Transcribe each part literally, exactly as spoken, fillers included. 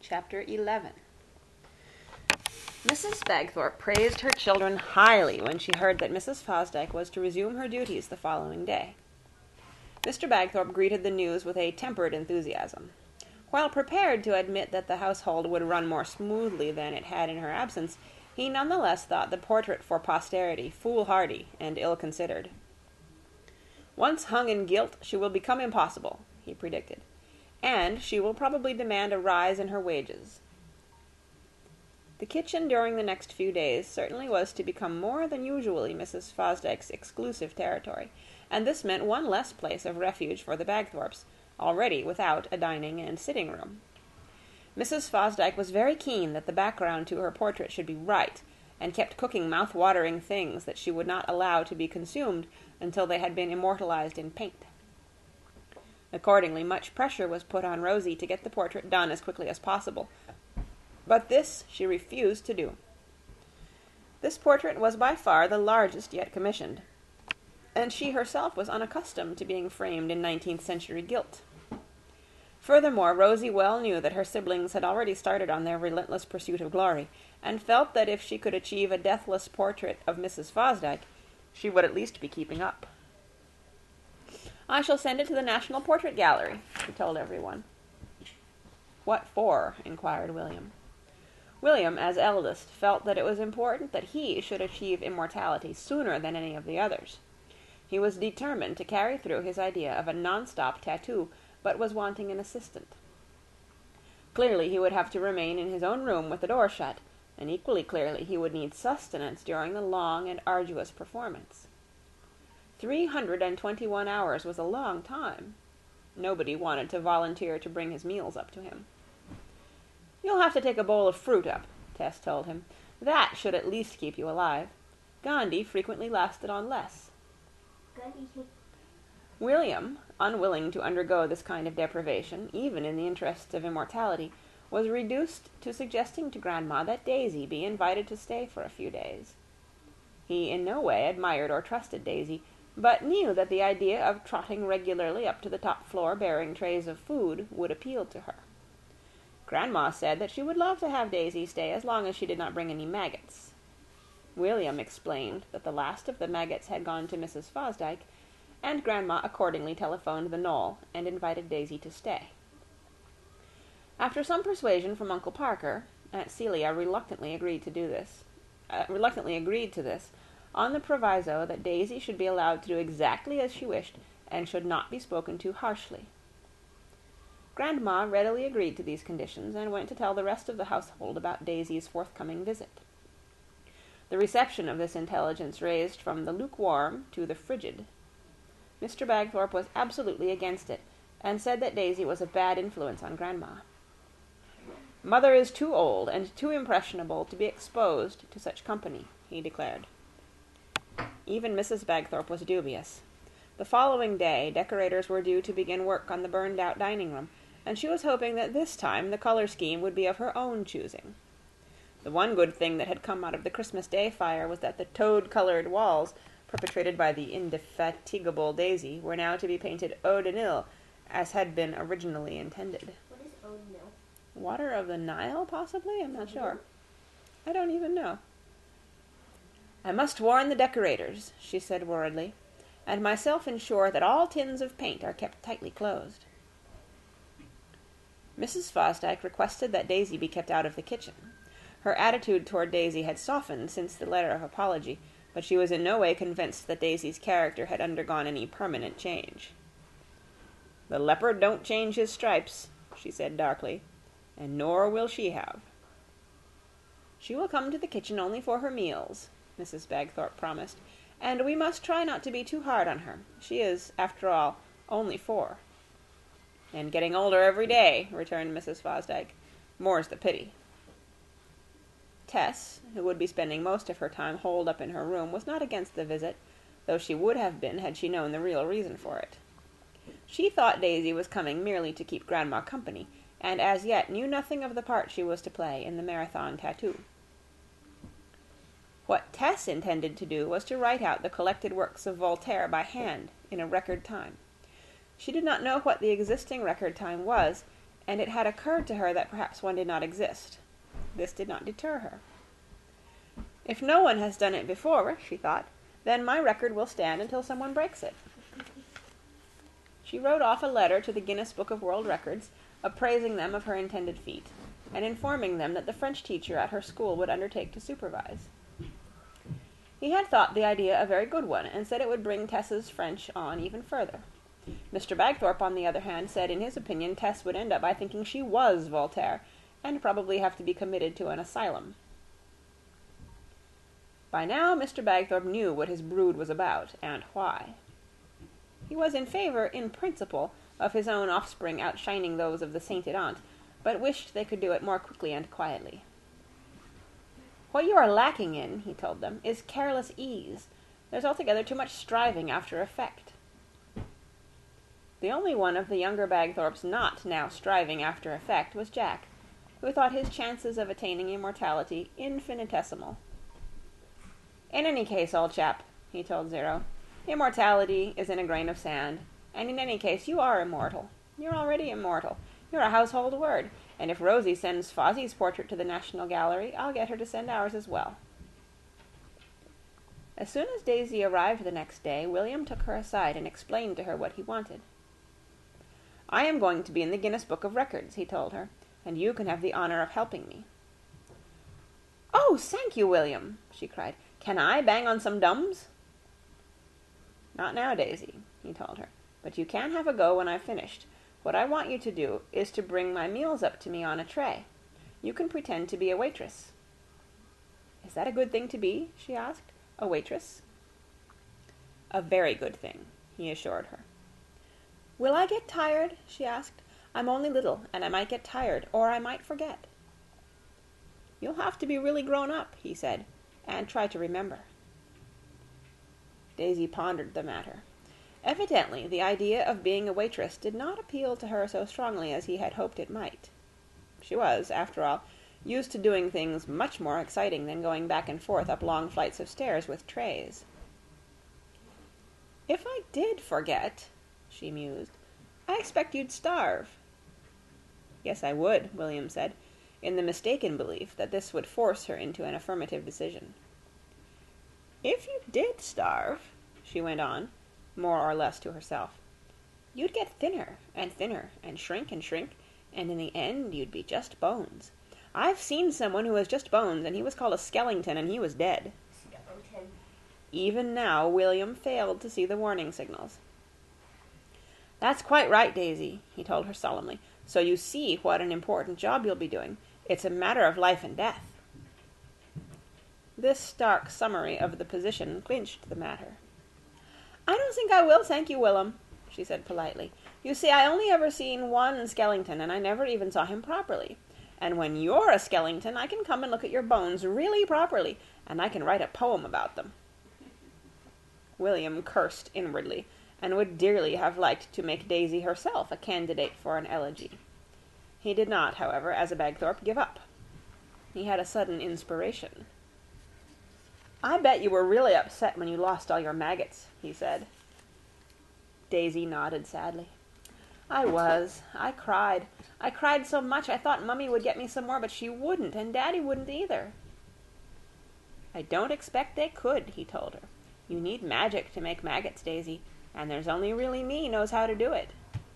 Chapter eleven. Missus Bagthorpe praised her children highly when she heard that Missus Fosdyke was to resume her duties the following day. Mister Bagthorpe greeted the news with a tempered enthusiasm. While prepared to admit that the household would run more smoothly than it had in her absence, he nonetheless thought the portrait for posterity foolhardy and ill-considered. "Once hung in gilt, she will become impossible," he predicted, "and she will probably demand a rise in her wages." The kitchen during the next few days certainly was to become more than usually Missus Fosdyke's exclusive territory, and this meant one less place of refuge for the Bagthorpes, already without a dining and sitting room. Missus Fosdyke was very keen that the background to her portrait should be right, and kept cooking mouth-watering things that she would not allow to be consumed until they had been immortalized in paint. Accordingly, much pressure was put on Rosie to get the portrait done as quickly as possible, but this she refused to do. This portrait was by far the largest yet commissioned, and she herself was unaccustomed to being framed in nineteenth-century gilt. Furthermore, Rosie well knew that her siblings had already started on their relentless pursuit of glory, and felt that if she could achieve a deathless portrait of Missus Fosdyke, she would at least be keeping up. "I shall send it to the National Portrait Gallery," she told everyone. "What for?" inquired William. William, as eldest, felt that it was important that he should achieve immortality sooner than any of the others. He was determined to carry through his idea of a non-stop tattoo, but was wanting an assistant. Clearly he would have to remain in his own room with the door shut, and equally clearly he would need sustenance during the long and arduous performance. Three hundred and twenty-one hours was a long time. Nobody wanted to volunteer to bring his meals up to him. "You'll have to take a bowl of fruit up," Tess told him. "That should at least keep you alive. Gandhi frequently lasted on less." William, unwilling to undergo this kind of deprivation, even in the interests of immortality, was reduced to suggesting to Grandma that Daisy be invited to stay for a few days. He in no way admired or trusted Daisy, but knew that the idea of trotting regularly up to the top floor bearing trays of food would appeal to her. Grandma said that she would love to have Daisy stay as long as she did not bring any maggots. William explained that the last of the maggots had gone to Missus Fosdyke, and Grandma accordingly telephoned the Knoll and invited Daisy to stay. After some persuasion from Uncle Parker, Aunt Celia reluctantly agreed to do this. Uh, reluctantly agreed to this, on the proviso that Daisy should be allowed to do exactly as she wished, and should not be spoken to harshly. Grandma readily agreed to these conditions, and went to tell the rest of the household about Daisy's forthcoming visit. The reception of this intelligence raised from the lukewarm to the frigid. Mister Bagthorpe was absolutely against it, and said that Daisy was a bad influence on Grandma. "Mother is too old and too impressionable to be exposed to such company," he declared. Even Missus Bagthorpe was dubious. The following day, decorators were due to begin work on the burned-out dining-room, and she was hoping that this time the color scheme would be of her own choosing. The one good thing that had come out of the Christmas Day fire was that the toad-colored walls, perpetrated by the indefatigable Daisy, were now to be painted eau de Nil, as had been originally intended. What is eau de Nil? Water of the Nile, possibly? I'm not sure. I don't even know. "I must warn the decorators," she said worriedly, "and myself ensure that all tins of paint are kept tightly closed." Missus Fosdyke requested that Daisy be kept out of the kitchen. Her attitude toward Daisy had softened since the letter of apology, but she was in no way convinced that Daisy's character had undergone any permanent change. "The leopard don't change his stripes," she said darkly, "and nor will she have." "She will come to the kitchen only for her meals," Missus Bagthorpe promised, "and we must try not to be too hard on her. She is, after all, only four." "And getting older every day," returned Missus Fosdyke. "More's the pity." Tess, who would be spending most of her time holed up in her room, was not against the visit, though she would have been had she known the real reason for it. She thought Daisy was coming merely to keep Grandma company, and as yet knew nothing of the part she was to play in the marathon tattoo. What Tess intended to do was to write out the collected works of Voltaire by hand in a record time. She did not know what the existing record time was, and it had occurred to her that perhaps one did not exist. This did not deter her. If no one has done it before, she thought, then my record will stand until someone breaks it. She wrote off a letter to the Guinness Book of World Records, appraising them of her intended feat, and informing them that the French teacher at her school would undertake to supervise. He had thought the idea a very good one, and said it would bring Tess's French on even further. Mister Bagthorpe, on the other hand, said in his opinion Tess would end up by thinking she was Voltaire, and probably have to be committed to an asylum. By now Mister Bagthorpe knew what his brood was about, and why. He was in favour, in principle, of his own offspring outshining those of the sainted aunt, but wished they could do it more quickly and quietly. What you are lacking in, he told them, is careless ease. There's altogether too much striving after effect. The only one of the younger Bagthorpes not now striving after effect was Jack, who thought his chances of attaining immortality infinitesimal. In any case, old chap, he told Zero, immortality is in a grain of sand, and in any case you are immortal. You're already immortal. You're a household word, and if Rosie sends Fozzie's portrait to the National Gallery, I'll get her to send ours as well. As soon as Daisy arrived the next day, William took her aside and explained to her what he wanted. I am going to be in the Guinness Book of Records, he told her, and you can have the honor of helping me. Oh, thank you, William, she cried. Can I bang on some dums? Not now, Daisy, he told her, but you can have a go when I've finished. What I want you to do is to bring my meals up to me on a tray. You can pretend to be a waitress. Is that a good thing to be? She asked. A waitress? A very good thing, he assured her. Will I get tired? She asked. I'm only little, and I might get tired, or I might forget. You'll have to be really grown up, he said, and try to remember. Daisy pondered the matter. Evidently, the idea of being a waitress did not appeal to her so strongly as he had hoped it might. She was, after all, used to doing things much more exciting than going back and forth up long flights of stairs with trays. If I did forget, she mused, I expect you'd starve. Yes, I would, William said, in the mistaken belief that this would force her into an affirmative decision. If you did starve, she went on, more or less to herself, you'd get thinner and thinner and shrink and shrink, and in the end you'd be just bones. I've seen someone who was just bones, and he was called a skeleton, and he was dead. Skeleton. Even now, William failed to see the warning signals. That's quite right, Daisy, he told her solemnly. So you see what an important job you'll be doing. It's a matter of life and death. This stark summary of the position clinched the matter. I don't think I will, thank you, Willem, she said politely. You see, I only ever seen one skeleton, and I never even saw him properly. And when you're a skeleton, I can come and look at your bones really properly, and I can write a poem about them. William cursed inwardly, and would dearly have liked to make Daisy herself a candidate for an elegy. He did not, however, as a Bagthorpe, give up. He had a sudden inspiration. I bet you were really upset when you lost all your maggots, he said. Daisy nodded sadly. I was. I cried. I cried so much I thought Mummy would get me some more, but she wouldn't, and Daddy wouldn't either. I don't expect they could, he told her. You need magic to make maggots, Daisy, and there's only really me knows how to do it.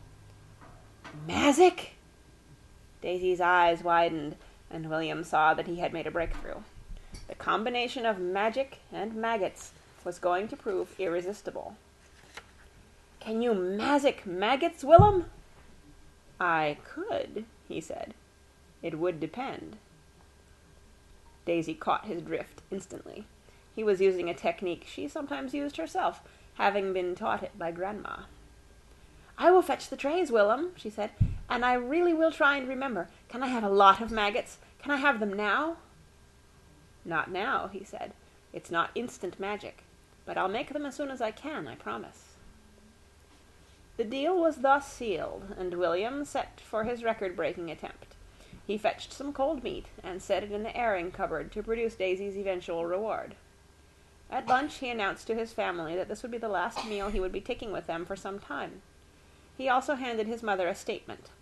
Magic? Daisy's eyes widened, and William saw that he had made a breakthrough. The combination of magic and maggots was going to prove irresistible. Can you magic maggots, Willem? I could, he said. It would depend. Daisy caught his drift instantly. He was using a technique she sometimes used herself, having been taught it by Grandma. I will fetch the trays, Willem, she said, and I really will try and remember. Can I have a lot of maggots? Can I have them now? Not now, he said. It's not instant magic, but I'll make them as soon as I can, I promise. The deal was thus sealed, and William set for his record-breaking attempt. He fetched some cold meat and set it in the airing cupboard to produce Daisy's eventual reward. At lunch he announced to his family that this would be the last meal he would be taking with them for some time. He also handed his mother a statement.